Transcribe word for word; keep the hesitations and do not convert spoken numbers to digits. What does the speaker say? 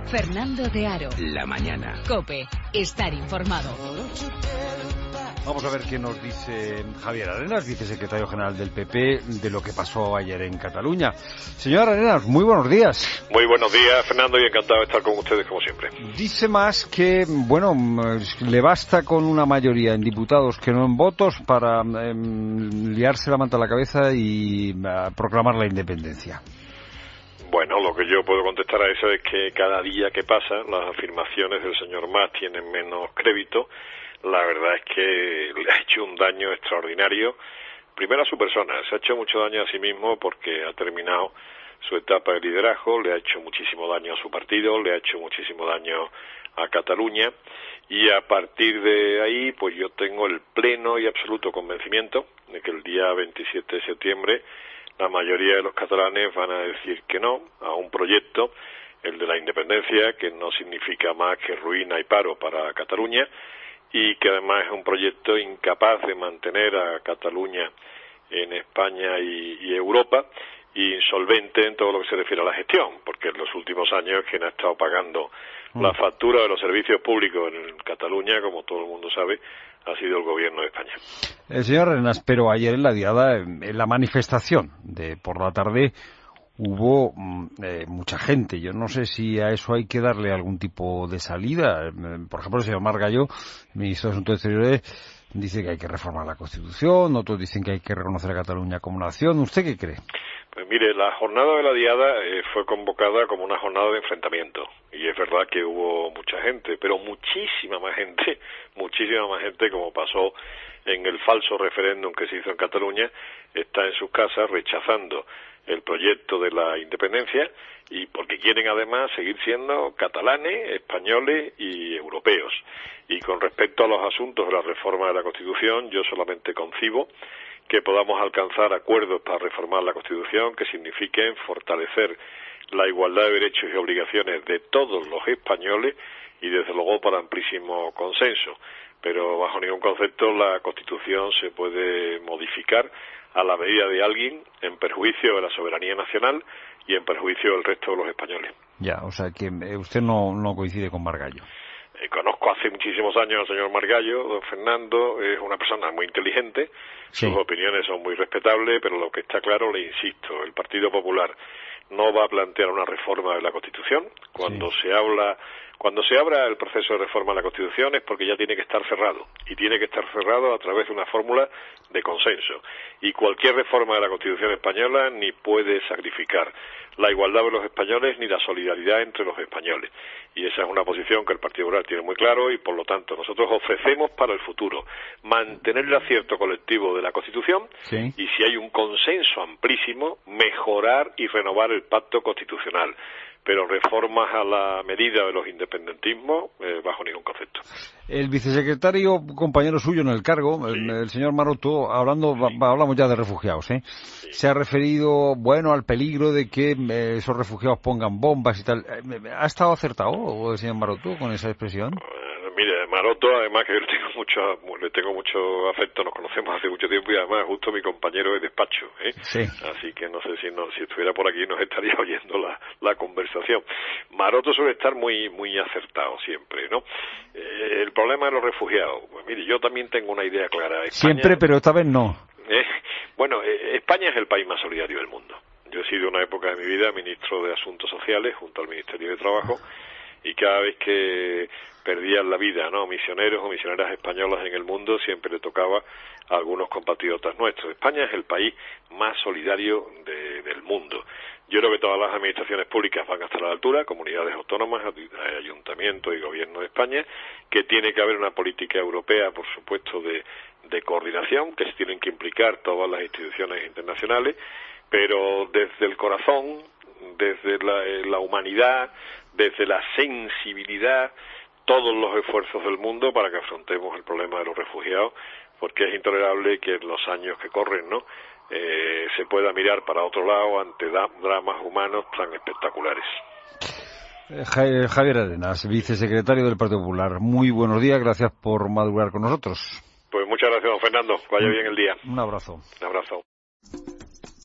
Fernando de Aro. La mañana. COPE. Estar informado. Vamos a ver qué nos dice Javier Arenas, vicesecretario general del P P, de lo que pasó ayer en Cataluña. Señor Arenas, muy buenos días. Muy buenos días, Fernando, y encantado de estar con ustedes como siempre. Dice más que, bueno, le basta con una mayoría en diputados que no en votos para eh, liarse la manta a la cabeza y uh, proclamar la independencia. Bueno, lo que yo puedo contestar a eso es que cada día que pasa las afirmaciones del señor Mas tienen menos crédito. La verdad es que le ha hecho un daño extraordinario, primero a su persona, se ha hecho mucho daño a sí mismo porque ha terminado su etapa de liderazgo, le ha hecho muchísimo daño a su partido, le ha hecho muchísimo daño a Cataluña, y a partir de ahí pues yo tengo el pleno y absoluto convencimiento de que el día veintisiete de septiembre la mayoría de los catalanes van a decir que no a un proyecto, el de la independencia, que no significa más que ruina y paro para Cataluña, y que además es un proyecto incapaz de mantener a Cataluña en España y, y Europa, y insolvente en todo lo que se refiere a la gestión, porque en los últimos años quien ha estado pagando mm. la factura de los servicios públicos en Cataluña, como todo el mundo sabe, ha sido el gobierno de España. El señor Arenas, pero ayer en la diada, en la manifestación de por la tarde, hubo eh, mucha gente. Yo no sé si a eso hay que darle algún tipo de salida. Por ejemplo, el señor Margallo, ministro de Asuntos Exteriores, dice que hay que reformar la Constitución, otros dicen que hay que reconocer a Cataluña como nación. ¿Usted qué cree? Pues mire, la jornada de la diada eh, fue convocada como una jornada de enfrentamiento, y es verdad que hubo mucha gente, pero muchísima más gente, muchísima más gente, como pasó en el falso referéndum que se hizo en Cataluña, está en sus casas rechazando el proyecto de la independencia, y porque quieren además seguir siendo catalanes, españoles y europeos. Y con respecto a los asuntos de la reforma de la Constitución, yo solamente concibo que podamos alcanzar acuerdos para reformar la Constitución que signifiquen fortalecer la igualdad de derechos y obligaciones de todos los españoles, y desde luego por amplísimo consenso. Pero bajo ningún concepto la Constitución se puede modificar a la medida de alguien, en perjuicio de la soberanía nacional y en perjuicio del resto de los españoles. Ya, o sea que usted no, no coincide con Margallo. Eh, conozco hace muchísimos años al señor Margallo, don Fernando, es una persona muy inteligente, sí. Sus opiniones son muy respetables, pero lo que está claro, le insisto, el Partido Popular no va a plantear una reforma de la Constitución. Cuando sí. se habla... Cuando se abra el proceso de reforma de la Constitución es porque ya tiene que estar cerrado, y tiene que estar cerrado a través de una fórmula de consenso. Y cualquier reforma de la Constitución española ni puede sacrificar la igualdad de los españoles ni la solidaridad entre los españoles. Y esa es una posición que el Partido Popular tiene muy claro, y por lo tanto nosotros ofrecemos para el futuro mantener el acierto colectivo de la Constitución, sí. y si hay un consenso amplísimo, mejorar y renovar el pacto constitucional. Pero reformas a la medida de los independentismos, eh, bajo ningún concepto. El vicesecretario, compañero suyo en el cargo, sí. el, el señor Maroto, hablando, sí. va, hablamos ya de refugiados, ¿eh? Sí. Se ha referido, bueno, al peligro de que eh, esos refugiados pongan bombas y tal. ¿Ha estado acertado el señor Maroto con esa expresión? Uh, mire, Maroto, además que yo le tengo mucho, le tengo mucho afecto, nos conocemos hace mucho tiempo, y además justo mi compañero de despacho, ¿eh? Sí. Así que no sé si no, si estuviera por aquí nos estaría oyendo la, la conversación. Maroto suele estar muy muy acertado siempre, ¿no? Eh, el problema de los refugiados, pues mire, yo también tengo una idea clara. España, siempre, pero esta vez no. Eh, bueno, eh, España es el país más solidario del mundo. Yo he sido una época de mi vida ministro de Asuntos Sociales junto al Ministerio de Trabajo, y cada vez que perdían la vida, ¿no?, misioneros o misioneras españolas en el mundo, siempre le tocaba a algunos compatriotas nuestros. España es el país más solidario de, del mundo. Yo creo que todas las administraciones públicas van a estar a la altura, comunidades autónomas, ayuntamientos y gobierno de España, que tiene que haber una política europea, por supuesto, de, de coordinación, que se tienen que implicar todas las instituciones internacionales, pero desde el corazón, desde la, la humanidad, desde la sensibilidad, todos los esfuerzos del mundo para que afrontemos el problema de los refugiados, porque es intolerable que en los años que corren, ¿no?, eh, se pueda mirar para otro lado ante da- dramas humanos tan espectaculares. Javier Arenas, vicesecretario del Partido Popular. Muy buenos días, gracias por madrugar con nosotros. Pues muchas gracias, don Fernando. Vaya bien el día. Un abrazo. Un abrazo.